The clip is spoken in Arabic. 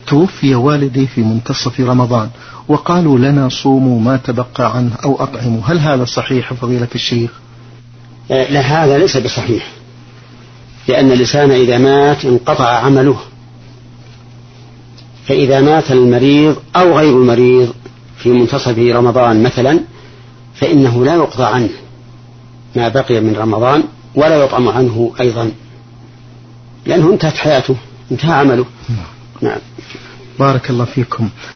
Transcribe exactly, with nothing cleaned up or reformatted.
توفي والدي في منتصف رمضان وقالوا لنا صوموا ما تبقى عنه أو أطعموا، هل هذا صحيح فضيلة الشيخ؟ لا، هذا ليس بصحيح، لأن الإنسان إذا مات انقطع عمله، فإذا مات المريض أو غير المريض في منتصف رمضان مثلا فإنه لا يقضى عنه ما بقي من رمضان ولا يطعم عنه أيضا، لأنه انتهت حياته، انتهى عمله. نعم. بارك الله فيكم.